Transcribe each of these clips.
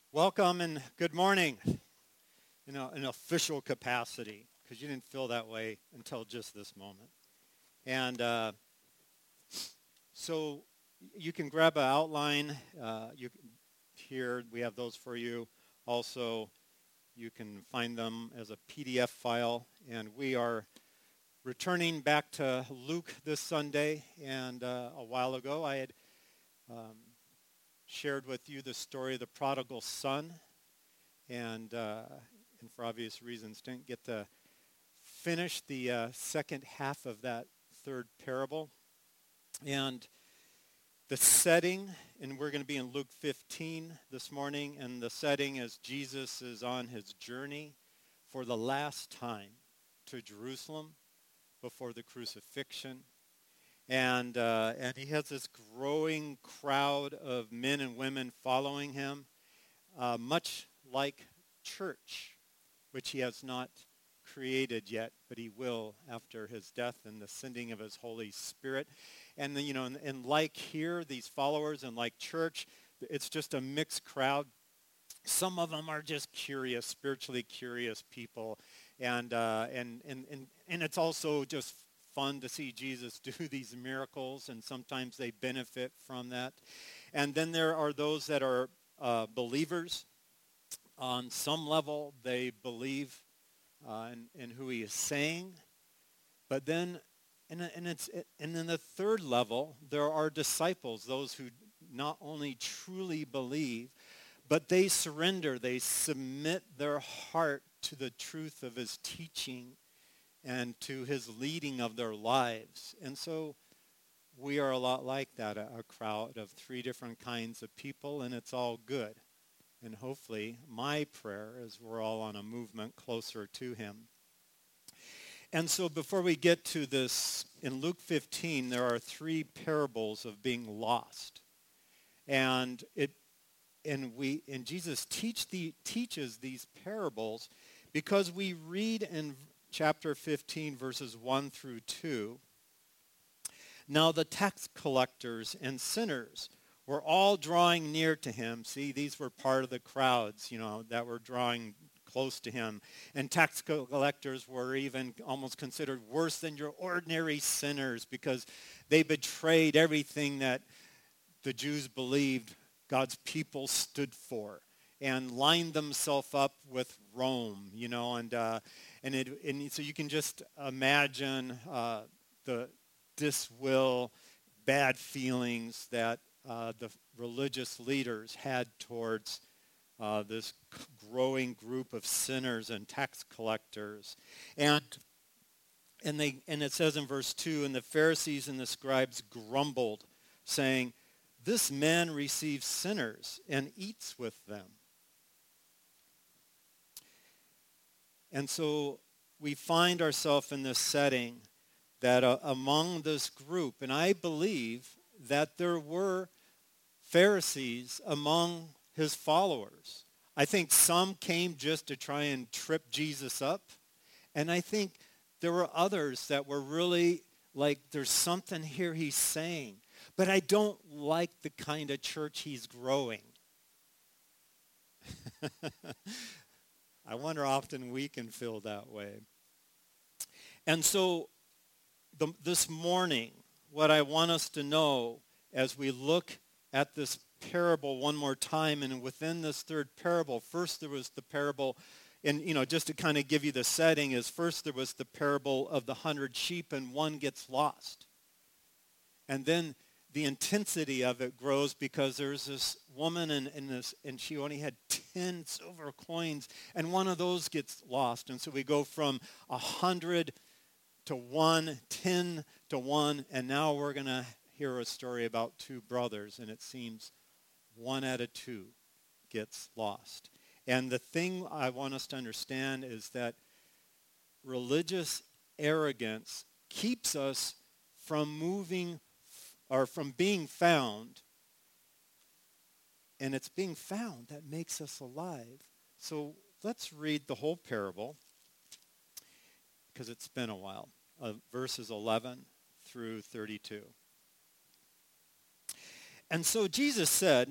Welcome and good morning in an official capacity, because you didn't feel that way until just this moment. And so you can grab an outline. Here we have those for you. Also, you can find them as a PDF file. And we are returning back to Luke this Sunday. And a while ago, I had shared with you the story of the prodigal son. And for obvious reasons, didn't get to finish the second half of that third parable. And the setting, and we're going to be in Luke 15 this morning, and the setting is Jesus is on his journey for the last time to Jerusalem before the crucifixion. And he has this growing crowd of men and women following him, much like church, which he has not created yet, but he will after his death and the sending of his Holy Spirit. And and like here, these followers, and like church, it's just a mixed crowd. Some of them are just curious, spiritually curious people, and it's also just fun to see Jesus do these miracles, and sometimes they benefit from that. And then there are those that are believers. On some level, they believe in who he is saying, but then, and then the third level, there are disciples, those who not only truly believe, but they surrender, they submit their heart to the truth of his teaching and to his leading of their lives. And so we are a lot like that, a crowd of three different kinds of people, and it's all good. And hopefully, my prayer is we're all on a movement closer to him. And so before we get to this, in Luke 15, there are three parables of being lost. And Jesus teaches these parables because we read in chapter 15, verses 1 through 2, now the tax collectors and sinners were all drawing near to him. See, these were part of the crowds, that were drawing close to him. And tax collectors were even almost considered worse than your ordinary sinners because they betrayed everything that the Jews believed God's people stood for and lined themselves up with Rome, so you can just imagine the diswill, bad feelings that the religious leaders had towards this growing group of sinners and tax collectors. And it says in verse 2, and the Pharisees and the scribes grumbled, saying, this man receives sinners and eats with them. And so we find ourselves in this setting that among this group, and I believe that there were Pharisees among his followers. I think some came just to try and trip Jesus up. And I think there were others that were really like, there's something here he's saying, but I don't like the kind of church he's growing. I wonder often we can feel that way. And so this morning, what I want us to know as we look at this parable one more time, and within this third parable, first there was the parable, and just to kind of give you the setting, is first there was the parable of the 100 sheep and one gets lost. And then the intensity of it grows because there's this woman and she only had 10 silver coins, and one of those gets lost. And so we go from 100 to 1, 10 to 1, and now we're going to hear a story about two brothers, and it seems one out of two gets lost. And the thing I want us to understand is that religious arrogance keeps us from moving or from being found, and it's being found that makes us alive. So let's read the whole parable because it's been a while, verses 11 through 32. And so Jesus said,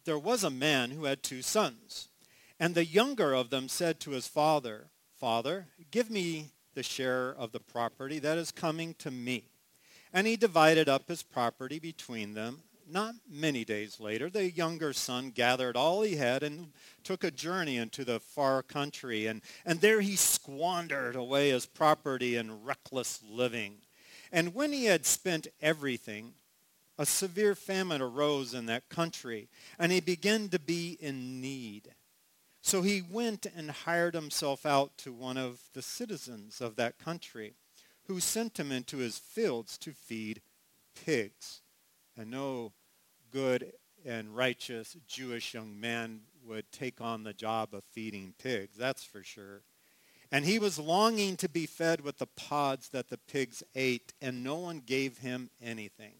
there was a man who had 2 sons. And the younger of them said to his father, Father, give me the share of the property that is coming to me. And he divided up his property between them. Not many days later, the younger son gathered all he had and took a journey into the far country. And there he squandered away his property in reckless living. And when he had spent everything, a severe famine arose in that country, and he began to be in need. So he went and hired himself out to one of the citizens of that country, who sent him into his fields to feed pigs. And no good and righteous Jewish young man would take on the job of feeding pigs, that's for sure. And he was longing to be fed with the pods that the pigs ate, and no one gave him anything.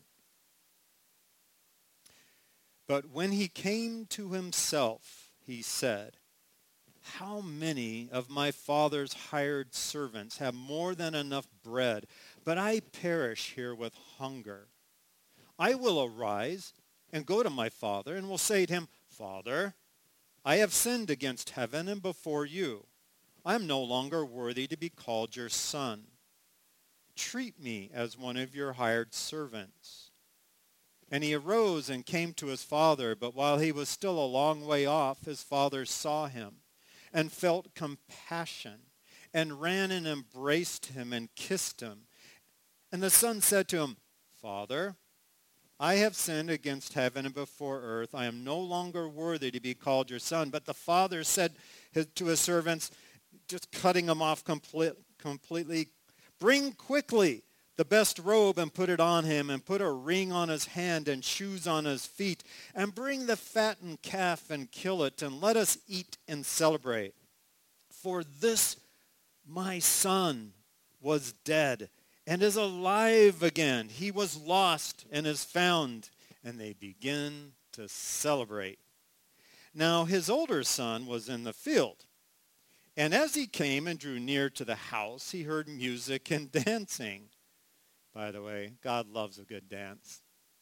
But when he came to himself, he said, how many of my father's hired servants have more than enough bread, but I perish here with hunger? I will arise and go to my father and will say to him, Father, I have sinned against heaven and before you. I am no longer worthy to be called your son. Treat me as one of your hired servants. And he arose and came to his father, but while he was still a long way off, his father saw him and felt compassion, and ran and embraced him and kissed him. And the son said to him, Father, I have sinned against heaven and before earth. I am no longer worthy to be called your son. But the father said to his servants, just cutting him off completely, bring quickly the best robe and put it on him, and put a ring on his hand and shoes on his feet, and bring the fattened calf and kill it, and let us eat and celebrate. For this my son was dead and is alive again. He was lost and is found. And they begin to celebrate. Now his older son was in the field. And as he came and drew near to the house, he heard music and dancing. By the way, God loves a good dance.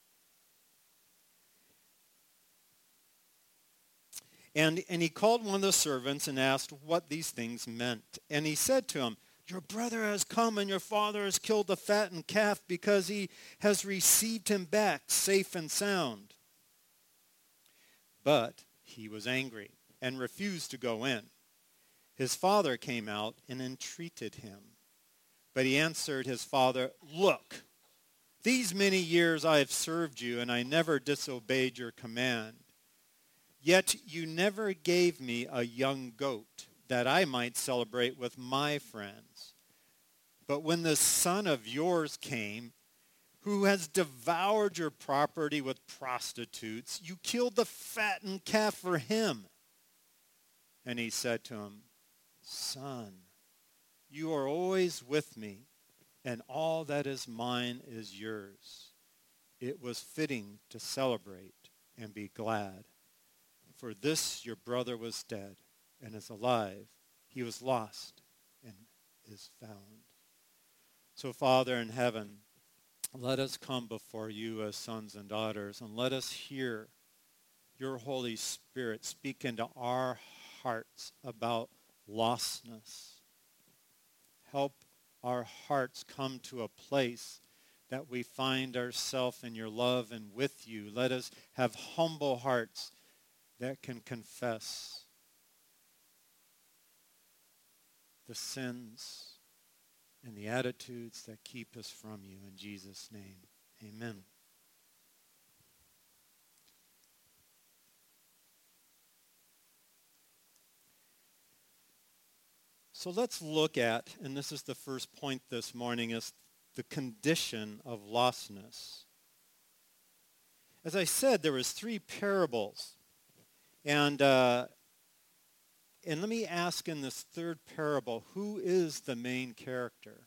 And he called one of the servants and asked what these things meant. And he said to him, your brother has come, and your father has killed the fattened calf because he has received him back safe and sound. But he was angry and refused to go in. His father came out and entreated him. But he answered his father, look, these many years I have served you, and I never disobeyed your command. Yet you never gave me a young goat that I might celebrate with my friends. But when this son of yours came, who has devoured your property with prostitutes, you killed the fattened calf for him. And he said to him, Son, you are always with me, and all that is mine is yours. It was fitting to celebrate and be glad. For this your brother was dead and is alive. He was lost and is found. So, Father in heaven, let us come before you as sons and daughters, and let us hear your Holy Spirit speak into our hearts about lostness. Help our hearts come to a place that we find ourselves in your love and with you. Let us have humble hearts that can confess the sins and the attitudes that keep us from you. In Jesus' name, amen. So let's look at, and this is the first point this morning, is the condition of lostness. As I said, there was 3 parables. And let me ask in this third parable, who is the main character?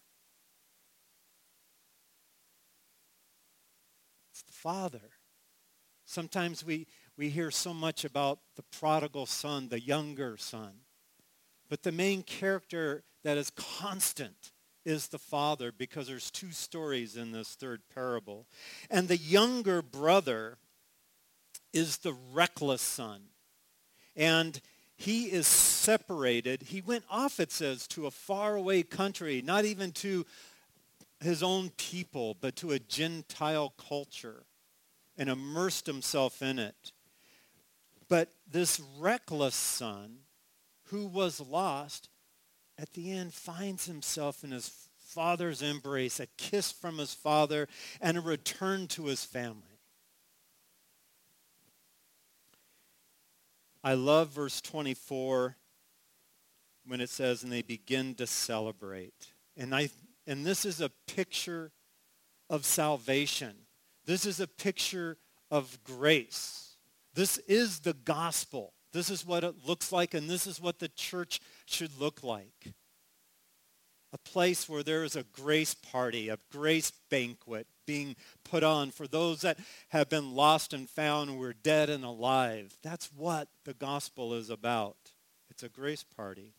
It's the father. Sometimes we hear so much about the prodigal son, the younger son. But the main character that is constant is the father, because there's 2 stories in this third parable. And the younger brother is the reckless son. And he is separated. He went off, it says, to a faraway country, not even to his own people, but to a Gentile culture, and immersed himself in it. But this reckless son who was lost, at the end finds himself in his father's embrace, a kiss from his father, and a return to his family. I love verse 24 when it says, and they begin to celebrate. And this is a picture of salvation. This is a picture of grace. This is the gospel. This is what it looks like, and this is what the church should look like. A place where there is a grace party, a grace banquet being put on for those that have been lost and found and were dead and alive. That's what the gospel is about. It's a grace party.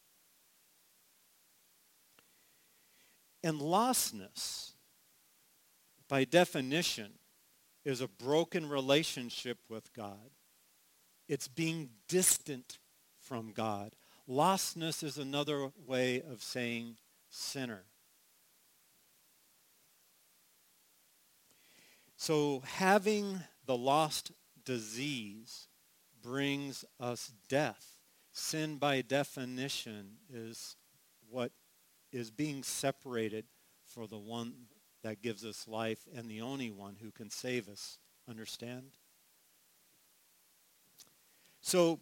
And lostness, by definition, is a broken relationship with God. It's being distant from God. Lostness is another way of saying sinner. So having the lost disease brings us death. Sin, by definition, is what is being separated for the one that gives us life and the only one who can save us. Understand? So,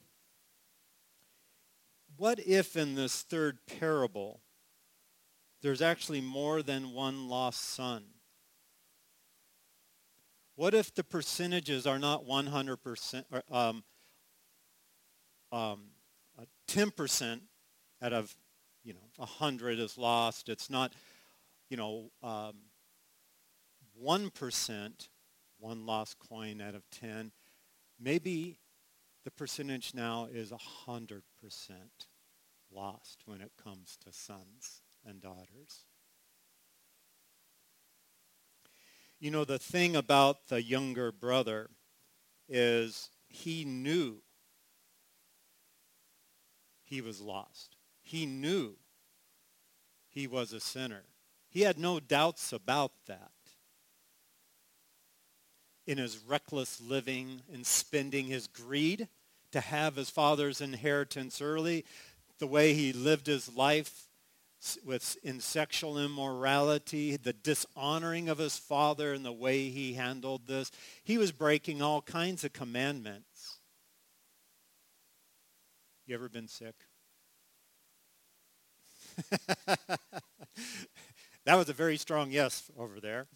what if in this third parable there's actually more than one lost son? What if the percentages are not 100%, or 10% out of 100 is lost? It's not 1%, one lost coin out of 10. Maybe the percentage now is 100% lost when it comes to sons and daughters. The thing about the younger brother is he knew he was lost. He knew he was a sinner. He had no doubts about that. In his reckless living and spending his greed to have his father's inheritance early, the way he lived his life in sexual immorality, the dishonoring of his father and the way he handled this, he was breaking all kinds of commandments. You ever been sick? That was a very strong yes over there.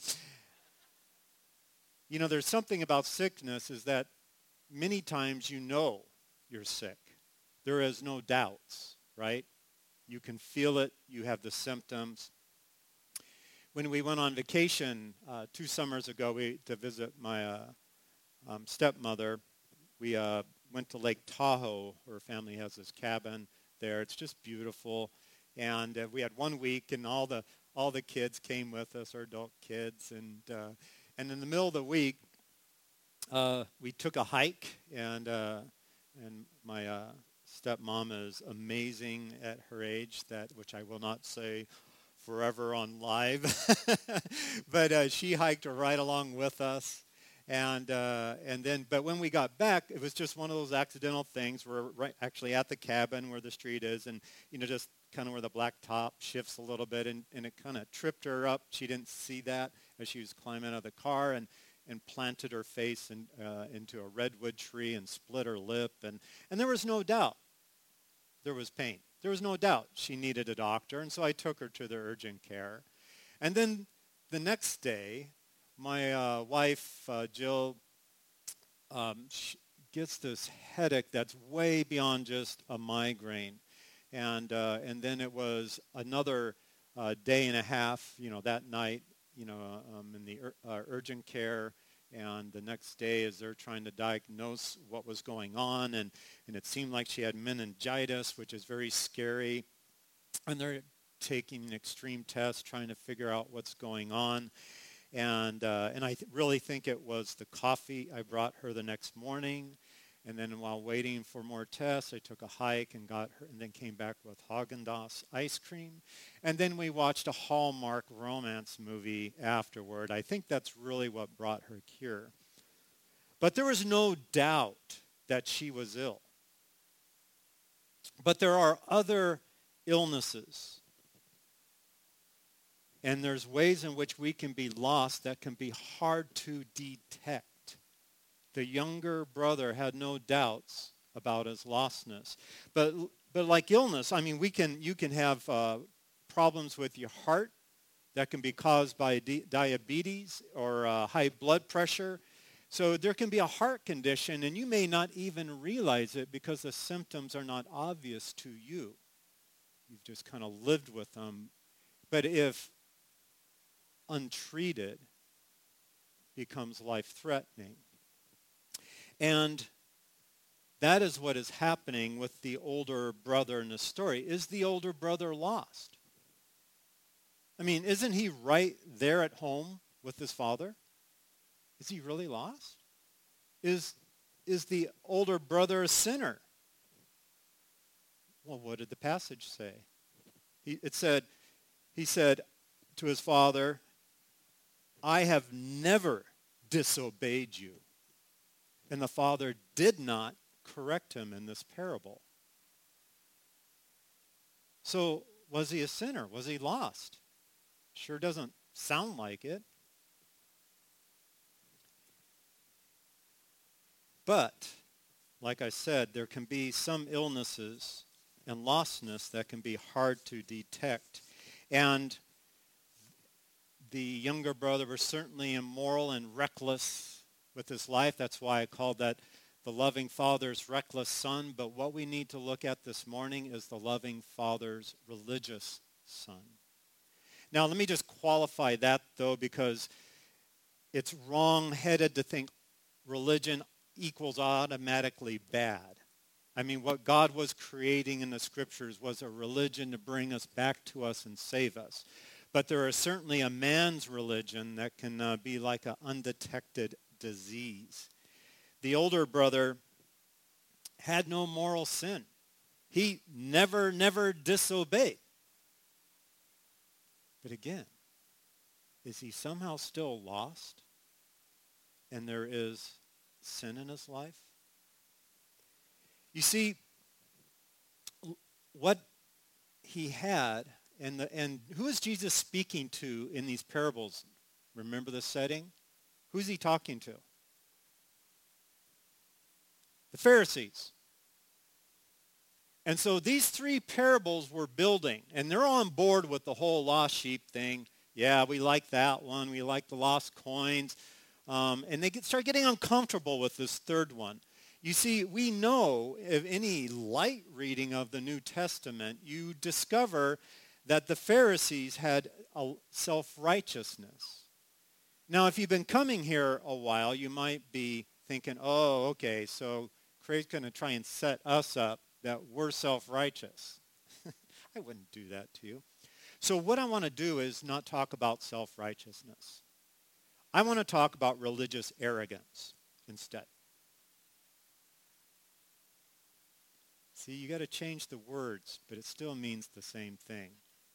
There's something about sickness is that many times you're sick. There is no doubts, right? You can feel it. You have the symptoms. When we went on vacation 2 summers ago to visit my stepmother, we went to Lake Tahoe. Her family has this cabin there. It's just beautiful. And we had 1 week, and all the kids came with us, our adult kids. And in the middle of the week, we took a hike, and my stepmom is amazing at her age, which I will not say forever on live, but she hiked right along with us. But when we got back, it was just one of those accidental things. We're actually at the cabin where the street is, and just kind of where the black top shifts a little bit, and it kind of tripped her up. She didn't see that as she was climbing out of the car, and planted her face into a redwood tree and split her lip, and there was no doubt there was pain. There was no doubt she needed a doctor, and so I took her to the urgent care. And then the next day, my wife, Jill, gets this headache that's way beyond just a migraine. And then it was another day and a half, that night, in the urgent care. And the next day, as they're trying to diagnose what was going on, and it seemed like she had meningitis, which is very scary. And they're taking extreme tests, trying to figure out what's going on. And I really think it was the coffee I brought her the next morning. And then while waiting for more tests, I took a hike and got her, and then came back with Haagen-Dazs ice cream. And then we watched a Hallmark romance movie afterward. I think that's really what brought her cure. But there was no doubt that she was ill. But there are other illnesses. And there's ways in which we can be lost that can be hard to detect. The younger brother had no doubts about his lostness. But like illness, I mean, you can have problems with your heart that can be caused by diabetes or high blood pressure. So there can be a heart condition, and you may not even realize it because the symptoms are not obvious to you. You've just kind of lived with them. But if untreated, becomes life-threatening. And that is what is happening with the older brother in the story. Is the older brother lost? I mean, isn't he right there at home with his father? Is he really lost? Is the older brother a sinner? Well, what did the passage say? He said to his father, I have never disobeyed you. And the father did not correct him in this parable. So was he a sinner? Was he lost? Sure doesn't sound like it. But, like I said, there can be some illnesses and lostness that can be hard to detect. And the younger brother was certainly immoral and reckless with his life. That's why I called that the loving father's reckless son. But what we need to look at this morning is the loving father's religious son. Now, let me just qualify that, though, because it's wrong-headed to think religion equals automatically bad. I mean, what God was creating in the scriptures was a religion to bring us back to us and save us. But there is certainly a man's religion that can be like an undetected disease. The older brother had no moral sin. He never disobeyed. But again, is he somehow still lost? And there is sin in his life? You see, what he had, and who is Jesus speaking to in these parables? Remember the setting? Who's he talking to? The Pharisees. And so these three parables were building, and they're on board with the whole lost sheep thing. Yeah, we like that one. We like the lost coins. And they start getting uncomfortable with this third one. You see, we know if any light reading of the New Testament, you discover that the Pharisees had a self-righteousness. Now, if you've been coming here a while, you might be thinking, oh, okay, so Craig's going to try and set us up that we're self-righteous. I wouldn't do that to you. So what I want to do is not talk about self-righteousness. I want to talk about religious arrogance instead. See, you got to change the words, but it still means the same thing.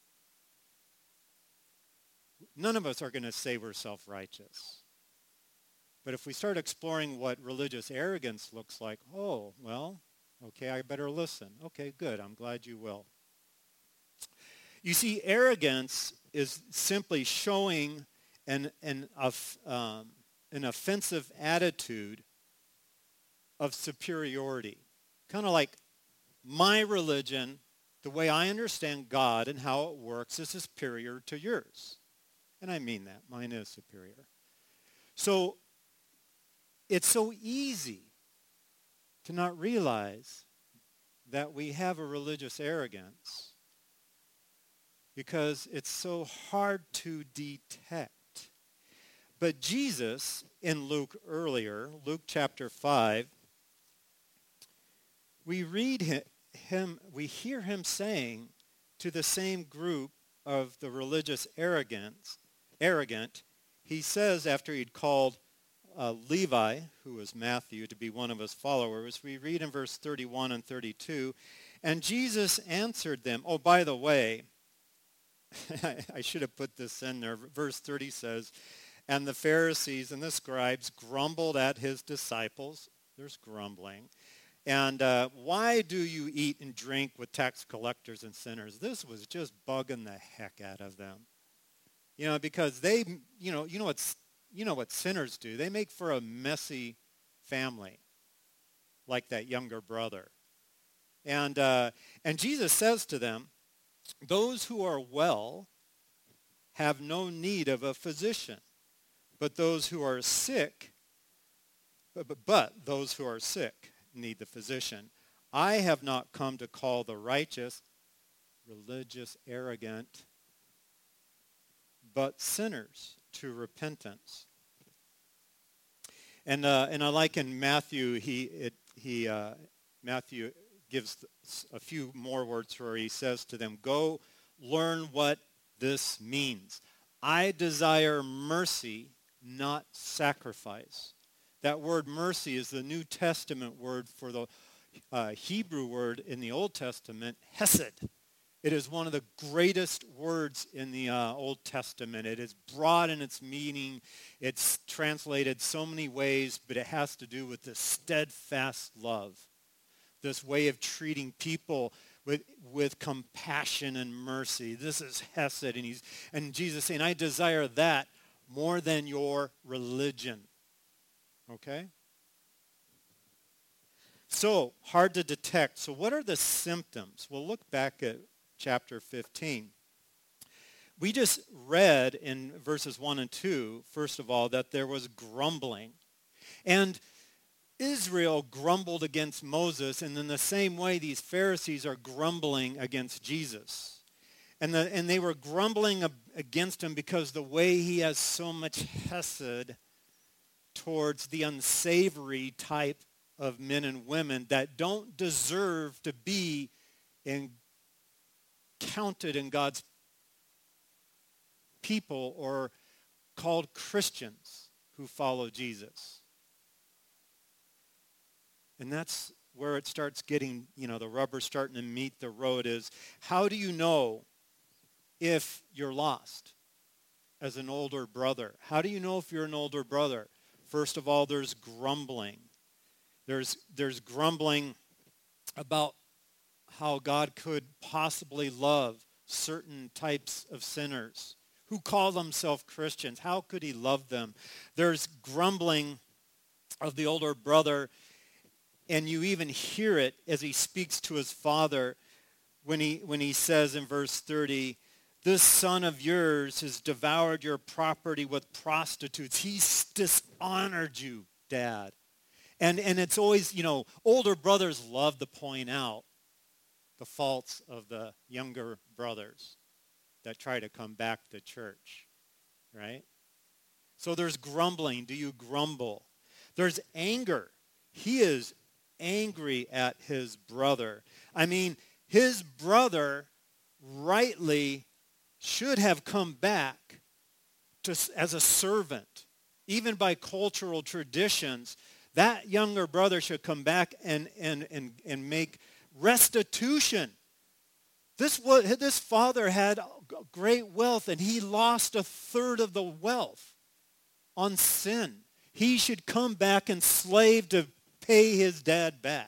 None of us are going to say we're self-righteous. But if we start exploring what religious arrogance looks like, oh, well, okay, I better listen. Okay, good. I'm glad you will. You see, arrogance is simply showing an offensive attitude of superiority. Kind of like my religion, the way I understand God and how it works is superior to yours. And I mean that. Mine is superior. So it's so easy to not realize that we have a religious arrogance because it's so hard to detect. But Jesus, in Luke earlier, Luke chapter 5, we hear him saying to the same group of the religious arrogant, he says after he'd called Levi, who was Matthew, to be one of his followers, we read in verse 31 and 32, and Jesus answered them. Oh, by the way, I should have put this in there. Verse 30 says, and the Pharisees and the scribes grumbled at his disciples. There's grumbling. And why do you eat and drink with tax collectors and sinners? This was just bugging the heck out of them. Because they, you know what sinners do. They make for a messy family, like that younger brother. And Jesus says to them, those who are well have no need of a physician, but those who are sick, but those who are sick need the physician. I have not come to call the righteous, religious, arrogant, but sinners to repentance. And I like in Matthew, Matthew gives a few more words where he says to them, go learn what this means. I desire mercy, not sacrifice. That word mercy is the New Testament word for the Hebrew word in the Old Testament, hesed. It is one of the greatest words in the Old Testament. It is broad in its meaning. It's translated so many ways, but it has to do with this steadfast love, this way of treating people with compassion and mercy. This is hesed, and Jesus saying, I desire that more than your religion. Okay? So, hard to detect. So what are the symptoms? Well, look back at chapter 15. We just read in verses 1 and 2, first of all, that there was grumbling. And Israel grumbled against Moses, and in the same way, these Pharisees are grumbling against Jesus. And they were grumbling against him because the way he has so much hesed towards the unsavory type of men and women that don't deserve to be counted in God's people or called Christians who follow Jesus. And that's where it starts getting, the rubber starting to meet the road is, how do you know if you're lost as an older brother? How do you know if you're an older brother? First of all, there's grumbling. There's grumbling about how God could possibly love certain types of sinners who call themselves Christians. How could he love them? There's grumbling of the older brother, and you even hear it as he speaks to his father when he says in verse 30, this son of yours has devoured your property with prostitutes. He's dishonored you, Dad. And it's always, older brothers love to point out the faults of the younger brothers that try to come back to church, right? So there's grumbling. Do you grumble? There's anger. He is angry at his brother. I mean, his brother rightly should have come back as a servant. Even by cultural traditions, that younger brother should come back and make restitution. This father had great wealth, and he lost a third of the wealth on sin. He should come back and slave to pay his dad back.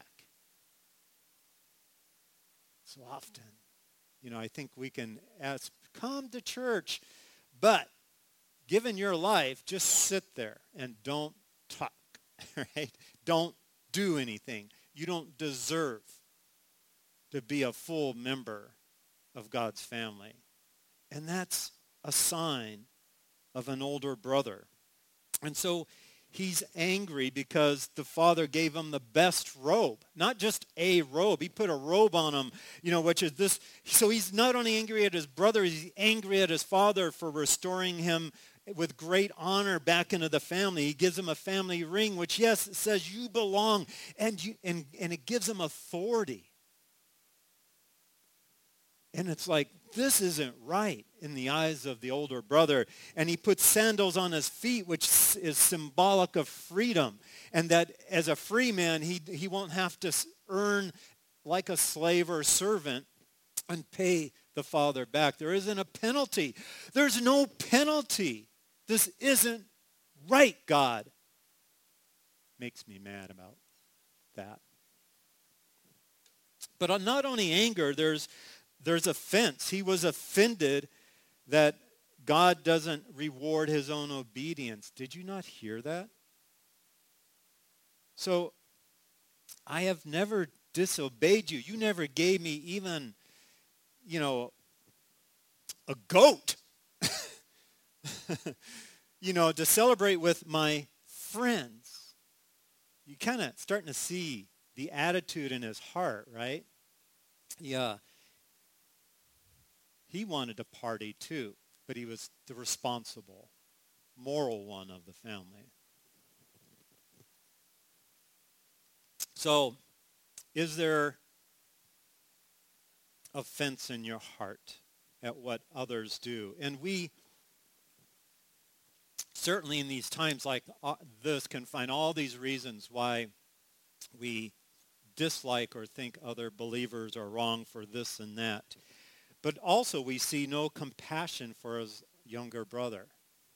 So often, I think we can ask, come to church, but given your life, just sit there and don't talk, right? Don't do anything. You don't deserve to be a full member of God's family. And that's a sign of an older brother. And so he's angry because the father gave him the best robe. Not just a robe. He put a robe on him, which is this. So he's not only angry at his brother, he's angry at his father for restoring him with great honor back into the family. He gives him a family ring, which, yes, it says you belong, and it gives him authority. And it's like, this isn't right in the eyes of the older brother. And he puts sandals on his feet, which is symbolic of freedom. And that as a free man, he won't have to earn like a slave or a servant and pay the father back. There isn't a penalty. There's no penalty. This isn't right, God. Makes me mad about that. But not only anger, there's offense. He was offended that God doesn't reward his own obedience. Did you not hear that? So, I have never disobeyed you. You never gave me even, a goat, to celebrate with my friends. You kind of starting to see the attitude in his heart, right? Yeah. He wanted to party too, but he was the responsible, moral one of the family. So, is there offense in your heart at what others do? And we certainly in these times like this can find all these reasons why we dislike or think other believers are wrong for this and that. But also we see no compassion for his younger brother.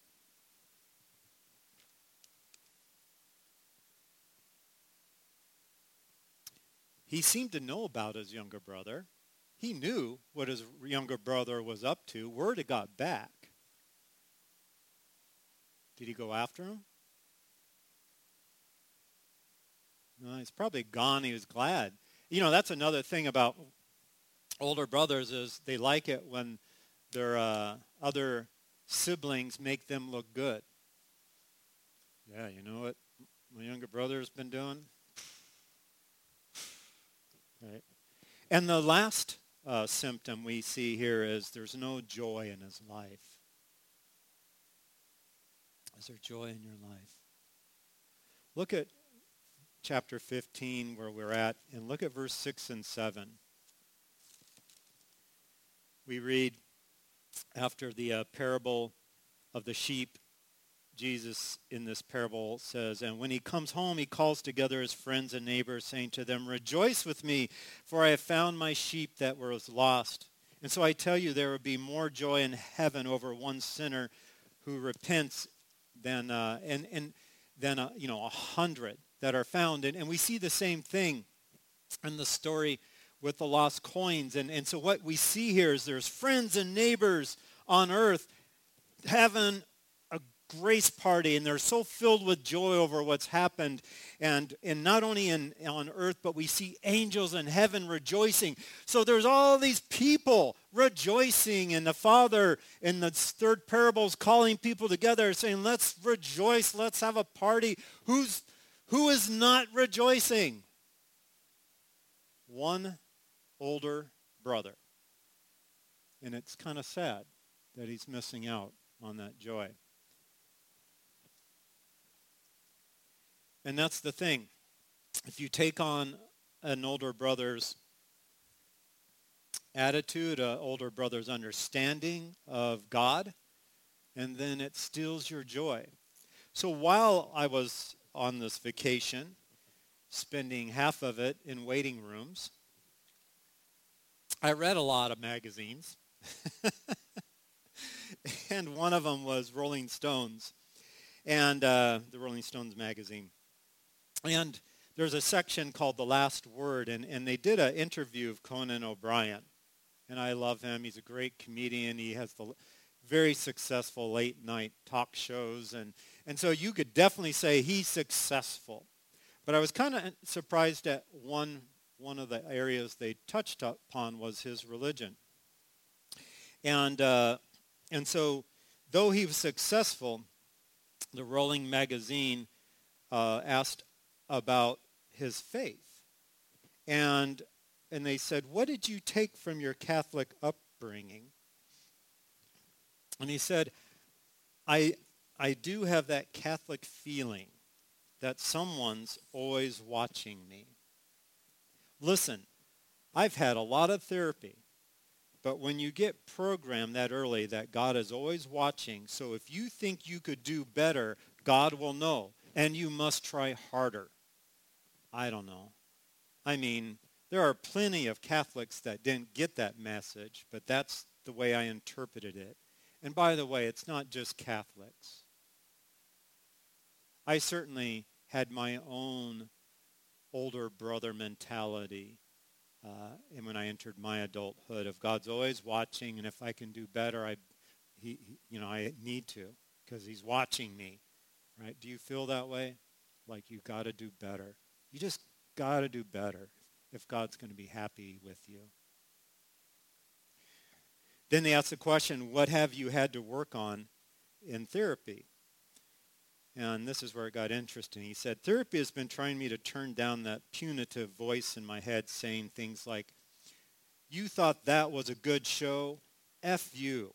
He seemed to know about his younger brother. He knew what his younger brother was up to. Word had got back. Did he go after him? No, he's probably gone. He was glad. That's another thing about older brothers is they like it when their other siblings make them look good. Yeah, you know what my younger brother's been doing? Right. And the last symptom we see here is there's no joy in his life. Is there joy in your life? Look at chapter 15 where we're at, and look at verse 6 and 7. We read after the parable of the sheep, Jesus in this parable says, and when he comes home, he calls together his friends and neighbors, saying to them, rejoice with me, for I have found my sheep that was lost. And so I tell you, there will be more joy in heaven over one sinner who repents than 100 that are found. And we see the same thing in the story with the lost coins. And so what we see here is there's friends and neighbors on earth having a grace party, and they're so filled with joy over what's happened. And not only on earth, but we see angels in heaven rejoicing. So there's all these people rejoicing, and the Father in the third parable is calling people together, saying, let's rejoice, let's have a party. Who is not rejoicing? One older brother. And it's kind of sad that he's missing out on that joy. And that's the thing. If you take on an older brother's attitude, an older brother's understanding of God, and then it steals your joy. So while I was on this vacation, spending half of it in waiting rooms, I read a lot of magazines. And one of them was Rolling Stones, and the Rolling Stones magazine. And there's a section called The Last Word, and they did an interview of Conan O'Brien. And I love him. He's a great comedian. He has the very successful late night talk shows. And so you could definitely say he's successful. But I was kind of surprised at one of the areas they touched upon was his religion. And so though he was successful, the Rolling magazine asked about his faith. And they said, what did you take from your Catholic upbringing? And he said, I do have that Catholic feeling that someone's always watching me. Listen, I've had a lot of therapy, But when you get programmed that early that God is always watching, so if you think you could do better, God will know, and you must try harder. I don't know. I mean, there are plenty of Catholics that didn't get that message, but that's the way I interpreted it. And by the way, it's not just Catholics. I certainly had my own older brother mentality and when I entered my adulthood of God's always watching, and if I can do better, I need to because he's watching me, right? Do you feel that way? Like you got to do better. You just got to do better if God's going to be happy with you. Then they ask the question, what have you had to work on in therapy? And this is where it got interesting. He said, therapy has been trying me to turn down that punitive voice in my head saying things like, you thought that was a good show? F you.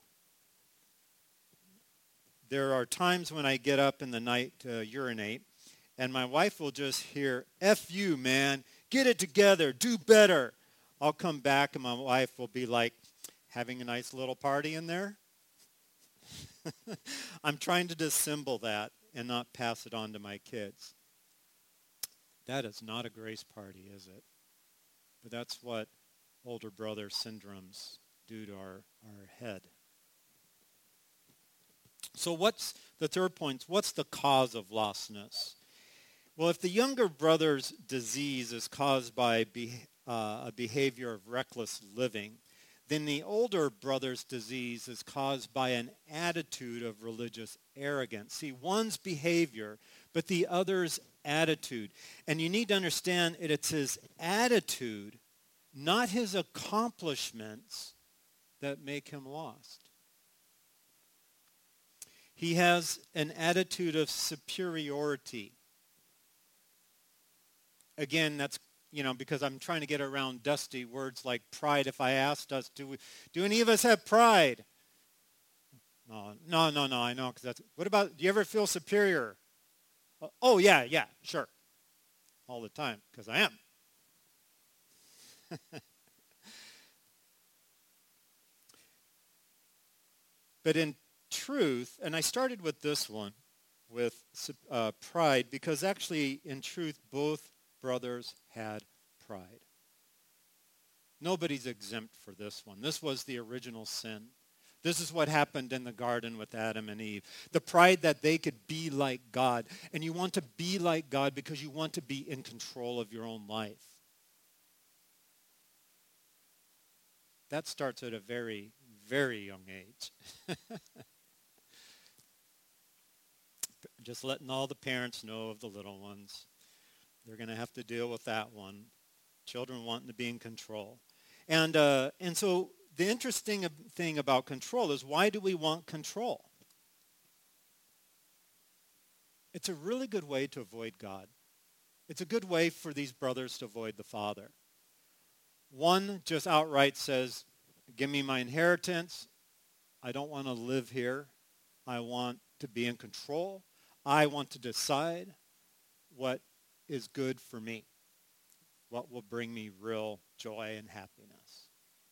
There are times when I get up in the night to urinate, and my wife will just hear, F you, man. Get it together. Do better. I'll come back, and my wife will be like, having a nice little party in there? I'm trying to dissemble that and not pass it on to my kids. That is not a grace party, is it? But that's what older brother syndromes do to our head. So what's the third point? What's the cause of lostness? Well, if the younger brother's disease is caused by a behavior of reckless living, then the older brother's disease is caused by an attitude of religious arrogance. See, one's behavior, but the other's attitude. And you need to understand it's his attitude, not his accomplishments, that make him lost. He has an attitude of superiority. Again, that's because I'm trying to get around dusty words like pride. If I asked us, do any of us have pride? No, I know. What about, do you ever feel superior? Oh, yeah, sure. All the time, because I am. But in truth, and I started with this one, with pride, because actually, in truth, both brothers had pride. Nobody's exempt for this one. This was the original sin. This is what happened in the garden with Adam and Eve. The pride that they could be like God. And you want to be like God because you want to be in control of your own life. That starts at a very, very young age. Just letting all the parents know of the little ones. They're going to have to deal with that one. Children wanting to be in control. And so the interesting thing about control is, why do we want control? It's a really good way to avoid God. It's a good way for these brothers to avoid the Father. One just outright says, give me my inheritance. I don't want to live here. I want to be in control. I want to decide what is good for me, what will bring me real joy and happiness.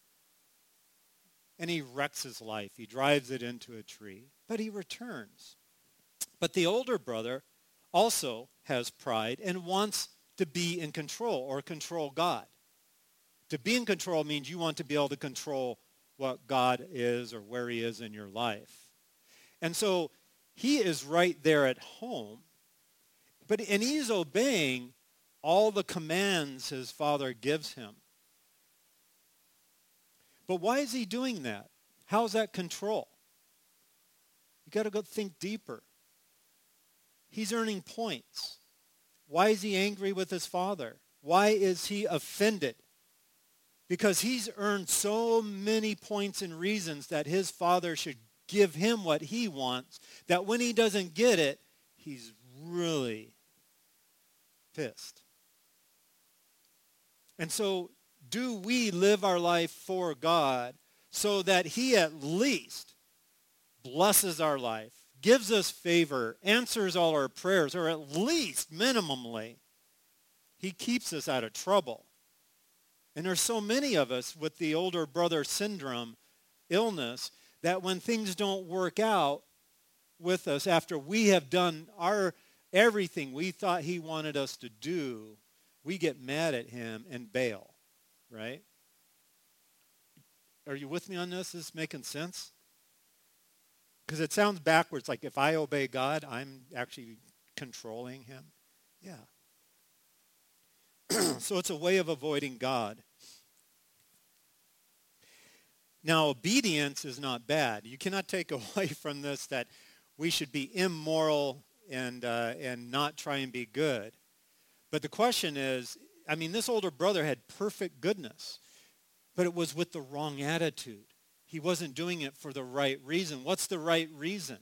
And he wrecks his life. He drives it into a tree, but he returns. But the older brother also has pride and wants to be in control or control God. To be in control means you want to be able to control what God is or where he is in your life. And so he is right there at home. And he's obeying all the commands his father gives him. But why is he doing that? How is that control? You got to go think deeper. He's earning points. Why is he angry with his father? Why is he offended? Because he's earned so many points and reasons that his father should give him what he wants, that when he doesn't get it, he's really pissed. And so, do we live our life for God so that he at least blesses our life, gives us favor, answers all our prayers, or at least, minimally, he keeps us out of trouble? And there's so many of us with the older brother syndrome illness that when things don't work out with us after we have done everything we thought he wanted us to do, we get mad at him and bail, right? Are you with me on this? Is this making sense? Because it sounds backwards, like if I obey God, I'm actually controlling him. Yeah. So it's a way of avoiding God. Now, obedience is not bad. You cannot take away from this that we should be immoral and not try and be good. But the question is, I mean, this older brother had perfect goodness, but it was with the wrong attitude. He wasn't doing it for the right reason. What's the right reason?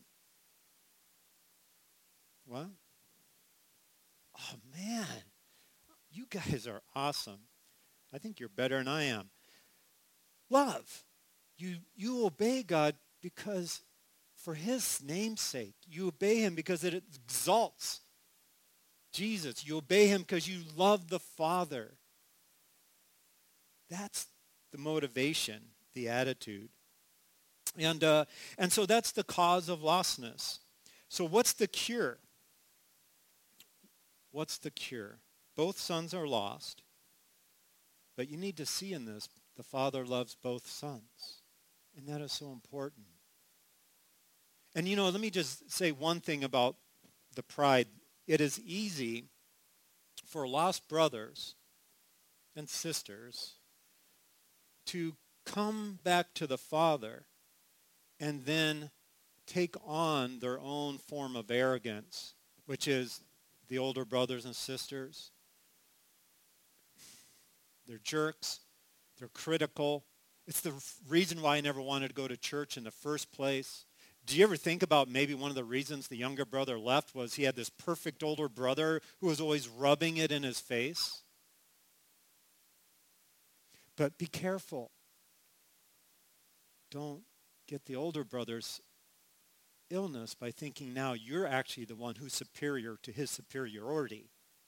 What? Oh, man. You guys are awesome. I think you're better than I am. Love. You obey God because for his name's sake. You obey him because it exalts Jesus. You obey him because you love the Father. That's the motivation, the attitude. And so that's the cause of lostness. So what's the cure? What's the cure? Both sons are lost, but you need to see in this, the Father loves both sons. And that is so important. And let me just say one thing about the pride. It is easy for lost brothers and sisters to come back to the Father and then take on their own form of arrogance, which is the older brothers and sisters. They're jerks. They're critical. It's the reason why I never wanted to go to church in the first place. Do you ever think about maybe one of the reasons the younger brother left was he had this perfect older brother who was always rubbing it in his face? But be careful. Don't get the older brother's illness by thinking now you're actually the one who's superior to his superiority.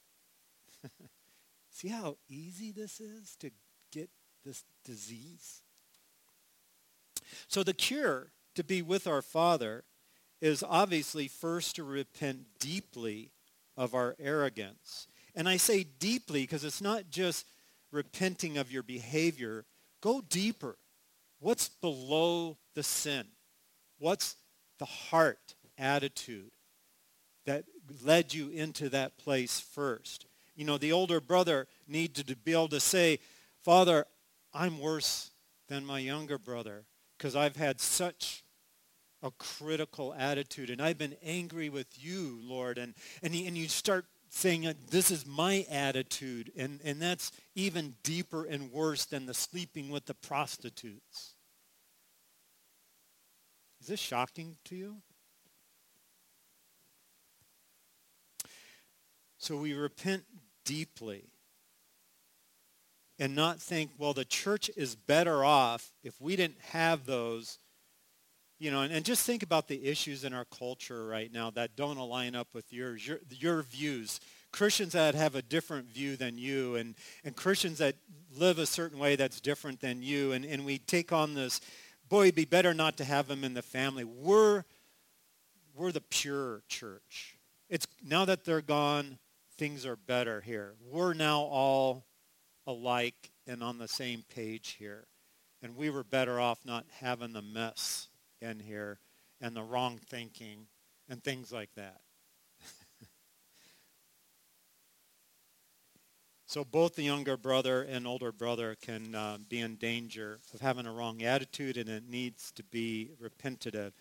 See how easy this is to get this disease? So the cure to be with our Father is obviously first to repent deeply of our arrogance. And I say deeply because it's not just repenting of your behavior. Go deeper. What's below the sin? What's the heart attitude that led you into that place first? The older brother needed to be able to say, Father, I'm worse than my younger brother because I've had such a critical attitude and I've been angry with you, Lord. And you start saying, this is my attitude. And that's even deeper and worse than the sleeping with the prostitutes. Is this shocking to you? So we repent deeply and not think, well, the church is better off if we didn't have those, and just think about the issues in our culture right now that don't align up with yours, your views. Christians that have a different view than you and Christians that live a certain way that's different than you. And we take on this, boy, it'd be better not to have them in the family. We're the pure church. It's now that they're gone, things are better here. We're now all alike and on the same page here. And we were better off not having the mess in here and the wrong thinking and things like that. So both the younger brother and older brother can be in danger of having a wrong attitude, and it needs to be repented of.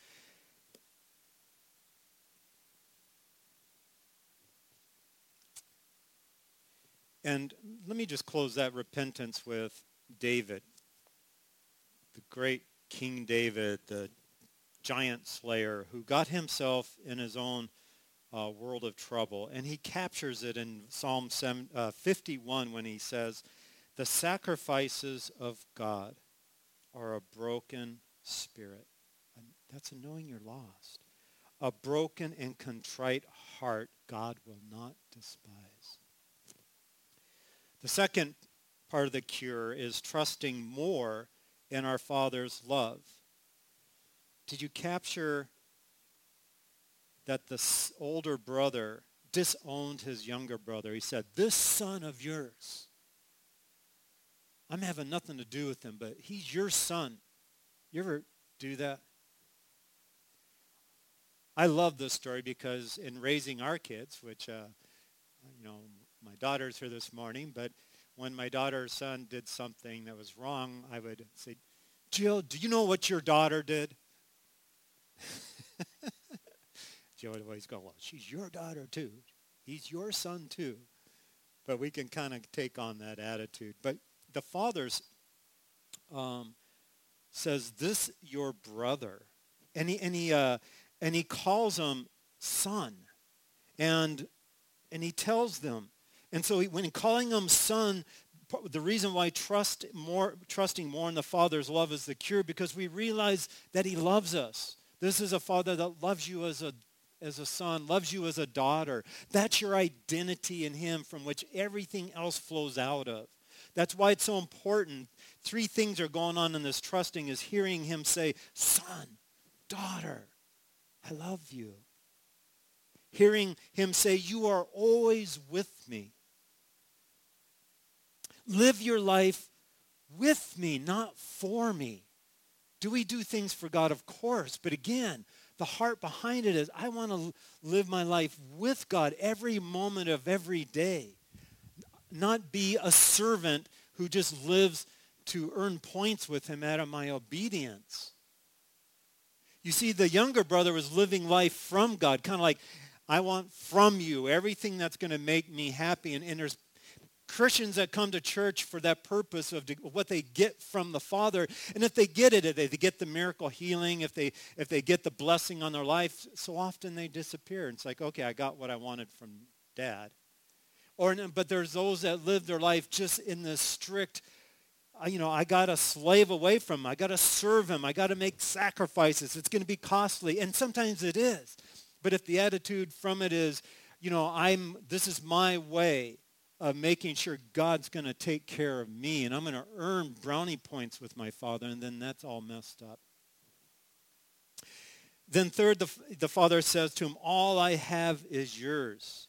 And let me just close that repentance with David, the great King David, the giant slayer who got himself in his own world of trouble. And he captures it in Psalm 51 when he says, the sacrifices of God are a broken spirit. And that's a knowing you're lost. A broken and contrite heart God will not despise. The second part of the cure is trusting more in our Father's love. Did you capture that the older brother disowned his younger brother? He said, this son of yours, I'm having nothing to do with him, but he's your son. You ever do that? I love this story because in raising our kids, which, my daughter's here this morning, but when my daughter's son did something that was wrong, I would say, Jill, do you know what your daughter did? Jill would always go, well, she's your daughter too. He's your son too. But we can kind of take on that attitude. But the father's says, this your brother. And he calls him son. And he tells them. And so when calling him son, the reason why trusting more in the Father's love is the cure, because we realize that he loves us. This is a father that loves you as a son, loves you as a daughter. That's your identity in him from which everything else flows out of. That's why it's so important. 3 things are going on in this trusting is hearing him say, son, daughter, I love you. Hearing him say, you are always with me. Live your life with me, not for me. Do we do things for God? Of course. But again, the heart behind it is I want to live my life with God every moment of every day. Not be a servant who just lives to earn points with him out of my obedience. You see, the younger brother was living life from God, kind of like, I want from you everything that's going to make me happy. And there's Christians that come to church for that purpose of what they get from the Father. And if they get it, if they get the miracle healing, if they get the blessing on their life, so often they disappear. And it's like, okay, I got what I wanted from Dad. But there's those that live their life just in this strict, I got to slave away from him. I got to serve him. I got to make sacrifices. It's going to be costly. And sometimes it is. But if the attitude from it is, this is my way of making sure God's going to take care of me, and I'm going to earn brownie points with my Father, and then that's all messed up. Then third, the Father says to him, all I have is yours.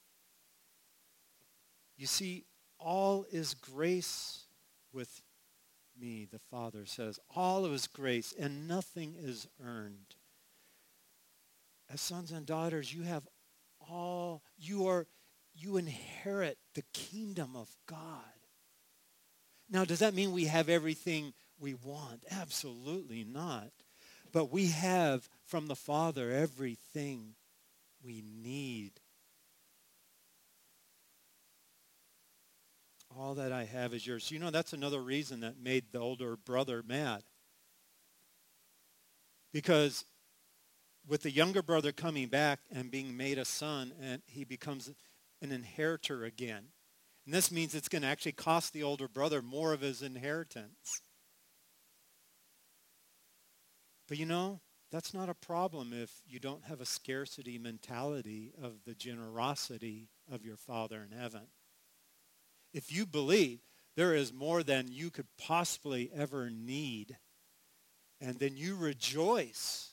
You see, all is grace with me, the Father says. All of his grace, and nothing is earned. As sons and daughters, you have all, you inherit the kingdom of God. Now, does that mean we have everything we want? Absolutely not. But we have from the Father everything we need. All that I have is yours. That's another reason that made the older brother mad. Because with the younger brother coming back and being made a son, and he becomes an inheritor again. And this means it's going to actually cost the older brother more of his inheritance. But that's not a problem if you don't have a scarcity mentality of the generosity of your Father in heaven. If you believe there is more than you could possibly ever need, and then you rejoice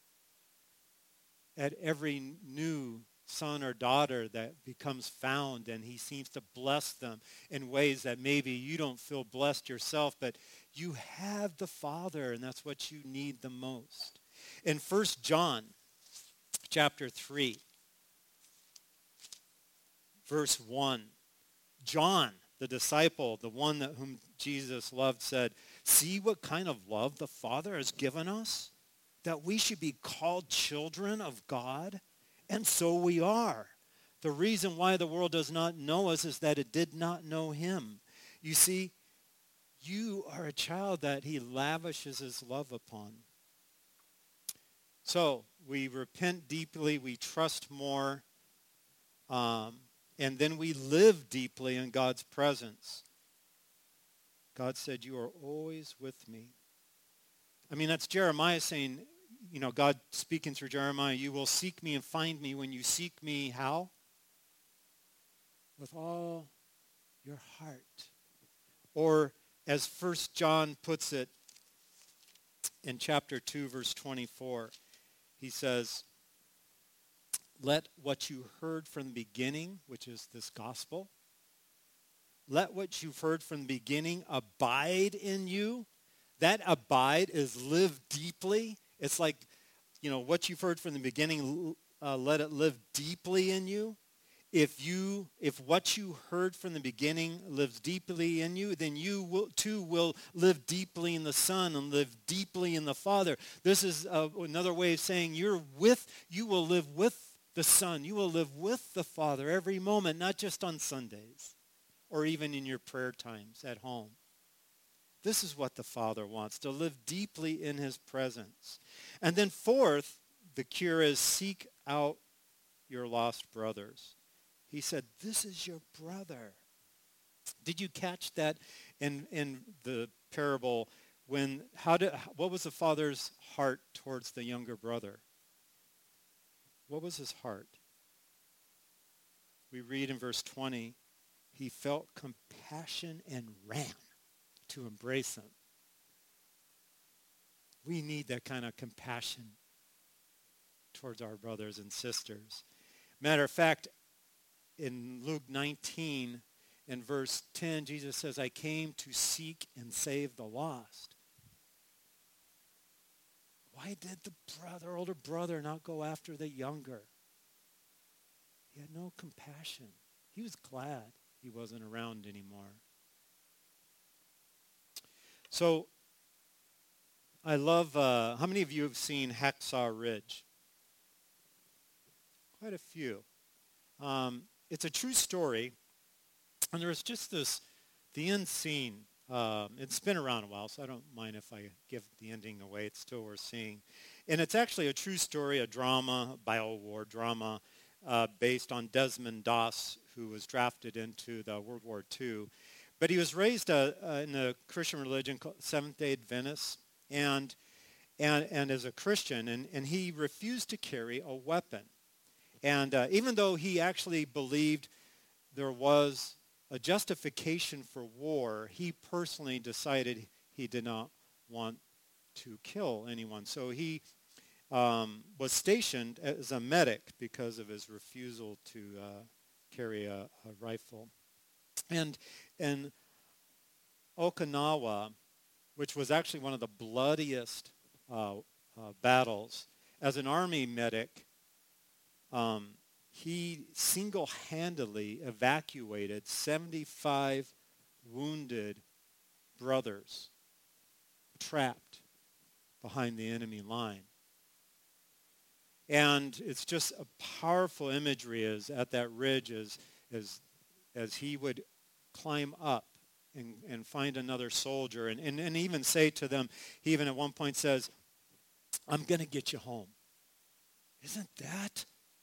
at every new son or daughter that becomes found, and he seems to bless them in ways that maybe you don't feel blessed yourself, but you have the Father, and that's what you need the most. In 1 John chapter 3, verse 1, John, the disciple, the one whom Jesus loved, said, see what kind of love the Father has given us, that we should be called children of God, and so we are. The reason why the world does not know us is that it did not know him. You see, you are a child that he lavishes his love upon. So we repent deeply, we trust more, and then we live deeply in God's presence. God said, you are always with me. That's Jeremiah saying, God speaking through Jeremiah, you will seek me and find me when you seek me how? With all your heart. Or as 1 John puts it in chapter 2, verse 24, he says, let what you heard from the beginning, which is this gospel, let what you've heard from the beginning abide in you. That abide is live deeply. It's like, what you've heard from the beginning, let it live deeply in you. If what you heard from the beginning lives deeply in you, then you too will live deeply in the Son and live deeply in the Father. This is another way of saying you will live with the Son. You will live with the Father every moment, not just on Sundays or even in your prayer times at home. This is what the Father wants, to live deeply in his presence. And then fourth, the cure is seek out your lost brothers. He said, this is your brother. Did you catch that in the parable? What was the father's heart towards the younger brother? What was his heart? We read in verse 20, he felt compassion and ran to embrace him. We need that kind of compassion towards our brothers and sisters. Matter of fact, in Luke 19, in verse 10, Jesus says, I came to seek and save the lost. Why did the older brother not go after the younger? He had no compassion. He was glad he wasn't around anymore. So, I love, how many of you have seen Hacksaw Ridge? Quite a few. It's a true story, and there's just the end scene. It's been around a while, so I don't mind if I give the ending away. It's still worth seeing. And it's actually a true story, a drama, bio-war drama, based on Desmond Doss, who was drafted into the World War II. But he was raised in the Christian religion called Seventh-day Adventist, and as a Christian, and he refused to carry a weapon. And even though he actually believed there was a justification for war, he personally decided he did not want to kill anyone. So he was stationed as a medic because of his refusal to carry a rifle. And in Okinawa, which was actually one of the bloodiest battles, as an army medic, he single-handedly evacuated 75 wounded brothers trapped behind the enemy line. And it's just a powerful imagery as at that ridge as he would climb up and find another soldier and even say to them, he even at one point says, I'm going to get you home. Isn't that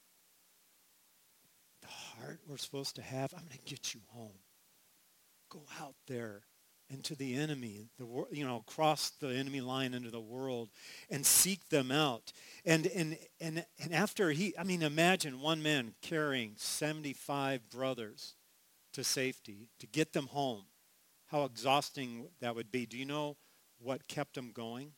the heart we're supposed to have? I'm going to get you home. Go out there into the enemy, cross the enemy line into the world and seek them out. And after imagine one man carrying 75 brothers to safety to get them home. How exhausting that would be. Do you know what kept him going?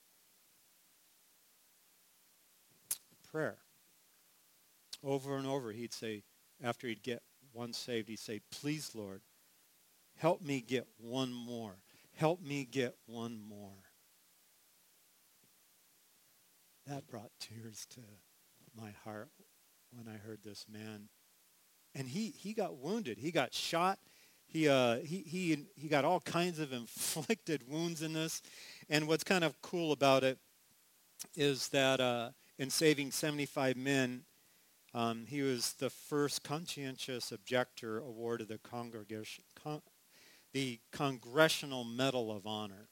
Prayer. Over and over he'd say, after he'd get one saved, he'd say, please, Lord, help me get one more. Help me get one more. That brought tears to my heart when I heard this man. And he got wounded. He got shot. He got all kinds of inflicted wounds in this. And what's kind of cool about it is that in saving 75 men, he was the first conscientious objector awarded the Congressional Medal of Honor.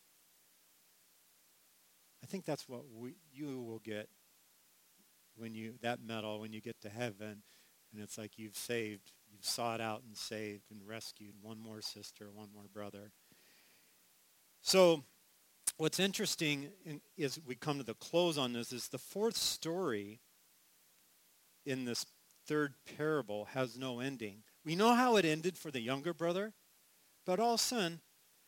I think that's what you will get that medal when you get to heaven, and it's like you've sought out and saved and rescued one more sister, one more brother. So what's interesting is we come to the close on this is the fourth story in this third parable has no ending. We know how it ended for the younger brother, but all of a sudden,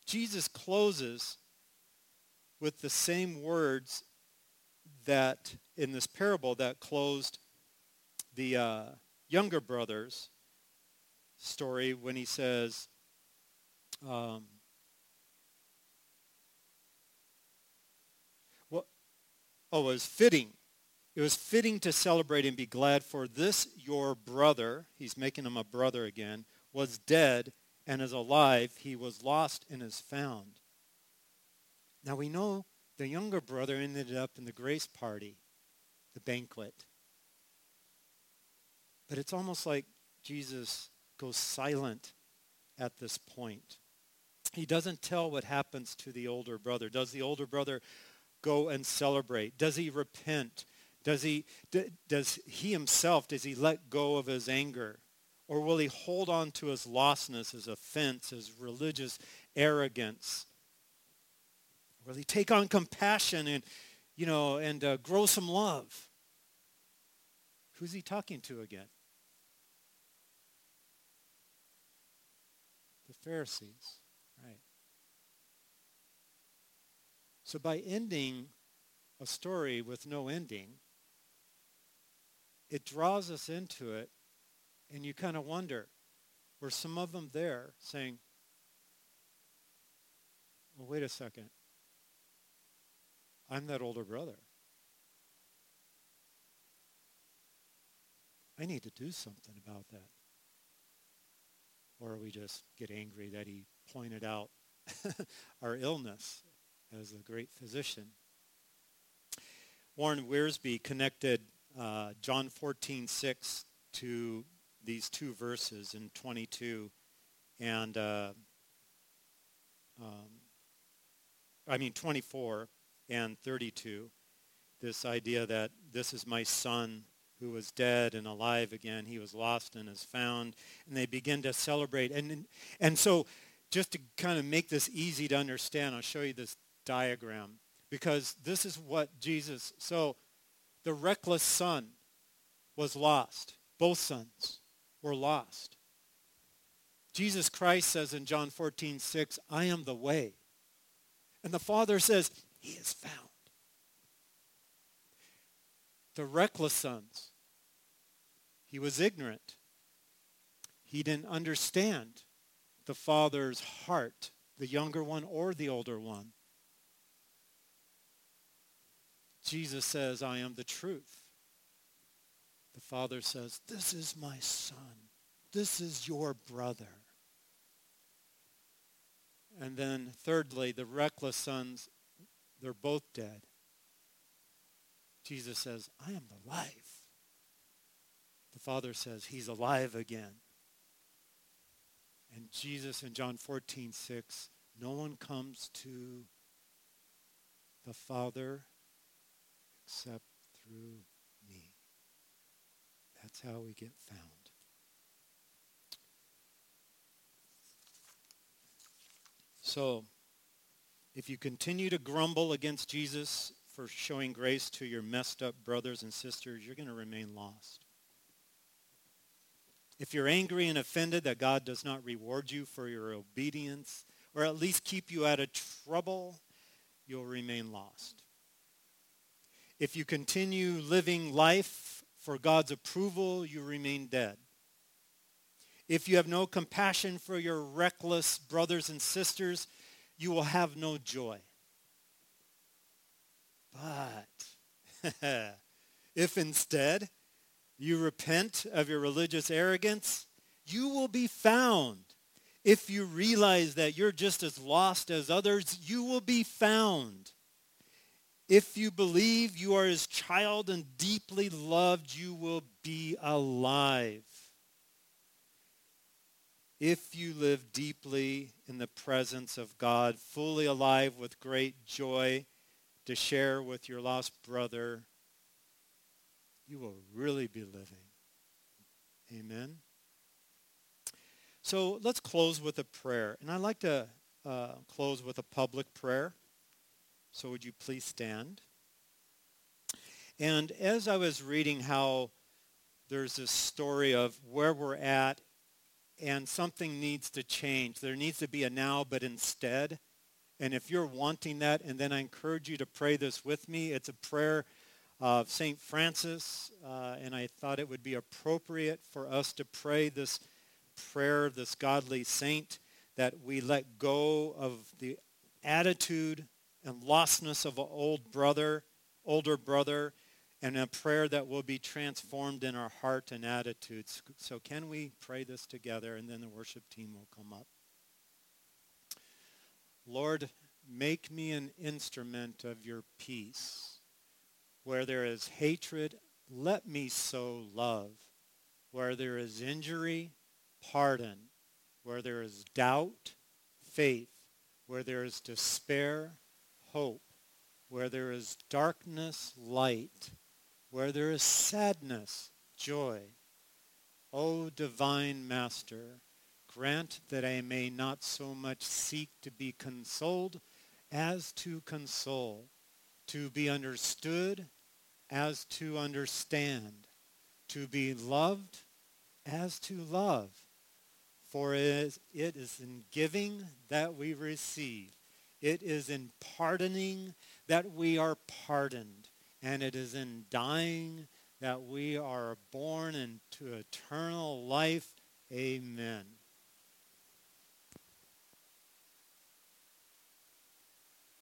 Jesus closes with the same words that in this parable that closed the younger brother's story when he says, it was fitting. It was fitting to celebrate and be glad, for this your brother, he's making him a brother again, was dead and is alive. He was lost and is found. Now we know the younger brother ended up in the grace party, the banquet. But it's almost like Jesus goes silent at this point. He doesn't tell what happens to the older brother. Does the older brother go and celebrate? Does he repent? Does he himself, does he let go of his anger? Or will he hold on to his lostness, his offense, his religious arrogance? Will he take on compassion and grow some love? Who's he talking to again? The Pharisees, right? So by ending a story with no ending, it draws us into it, and you kind of wonder, were some of them there saying, well, wait a second, I'm that older brother. I need to do something about that. Or we just get angry that he pointed out our illness as a great physician. Warren Wiersbe connected John 14:6 to these two verses in 22 and 24 and 32. This idea that this is my son who was dead and alive again. He was lost and is found. And they begin to celebrate. And so just to kind of make this easy to understand, I'll show you this diagram. Because this is what Jesus, so the reckless son was lost. Both sons were lost. Jesus Christ says in John 14:6, I am the way. And the Father says, he is found. The reckless sons, he was ignorant. He didn't understand the Father's heart, the younger one or the older one. Jesus says, I am the truth. The Father says, this is my son. This is your brother. And then thirdly, the reckless sons, they're both dead. Jesus says, I am the life. The Father says, he's alive again. And Jesus in John 14:6, no one comes to the Father except through me. That's how we get found. So, if you continue to grumble against Jesus for showing grace to your messed up brothers and sisters, you're going to remain lost. If you're angry and offended that God does not reward you for your obedience, or at least keep you out of trouble, you'll remain lost. If you continue living life for God's approval, you remain dead. If you have no compassion for your reckless brothers and sisters, you will have no joy. But if instead you repent of your religious arrogance, you will be found. If you realize that you're just as lost as others, you will be found. If you believe you are his child and deeply loved, you will be alive. If you live deeply in the presence of God, fully alive with great joy to share with your lost brother, you will really be living. Amen? So let's close with a prayer. And I'd like to close with a public prayer. So would you please stand? And as I was reading how there's this story of where we're at and something needs to change. There needs to be a now but instead. And if you're wanting that, and then I encourage you to pray this with me. It's a prayer of St. Francis, and I thought it would be appropriate for us to pray this prayer of this godly saint, that we let go of the attitude and lostness of an older brother, and a prayer that will be transformed in our heart and attitudes. So can we pray this together, and then the worship team will come up. Lord, make me an instrument of your peace. Where there is hatred, let me sow love. Where there is injury, pardon. Where there is doubt, faith. Where there is despair, hope. Where there is darkness, light. Where there is sadness, joy. O divine Master, grant that I may not so much seek to be consoled as to console, to be understood as to understand, to be loved as to love. For it is in giving that we receive. It is in pardoning that we are pardoned. And it is in dying that we are born into eternal life. Amen.